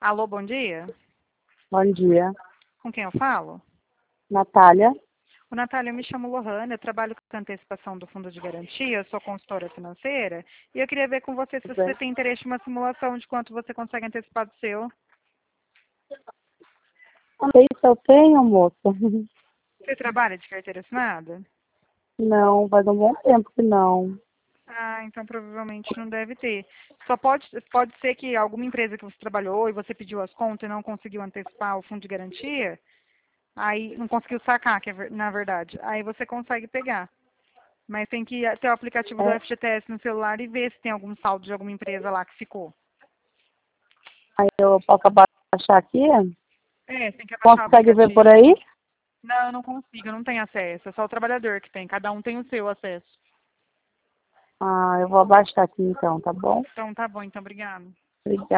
Alô, bom dia. Bom dia. Com quem eu falo? Natália. Natália, eu me chamo Lohana, eu trabalho com antecipação do Fundo de Garantia, eu sou consultora financeira, e eu queria ver com você se Tudo você bem? tem interesse em uma simulação de quanto você consegue antecipar do seu. Não sei se eu tenho, moça. Você trabalha de carteira assinada? Não, faz um bom tempo que não. Ah, então provavelmente não deve ter. Só pode ser que alguma empresa que você trabalhou e você pediu as contas e não conseguiu antecipar o fundo de garantia, aí não conseguiu sacar, que é na verdade. Aí você consegue pegar. Mas tem que ter o aplicativo do É, FGTS no celular e ver se tem algum saldo de alguma empresa lá que ficou. aí eu posso baixar aqui? É, você tem que abaixar o Consegue ver por aí? aplicativo. Não, eu não consigo, eu não tenho acesso. É só o trabalhador que tem. Cada um tem o seu acesso. Ah, eu vou abaixar aqui então, tá bom? Então tá bom, então obrigada. Obrigada.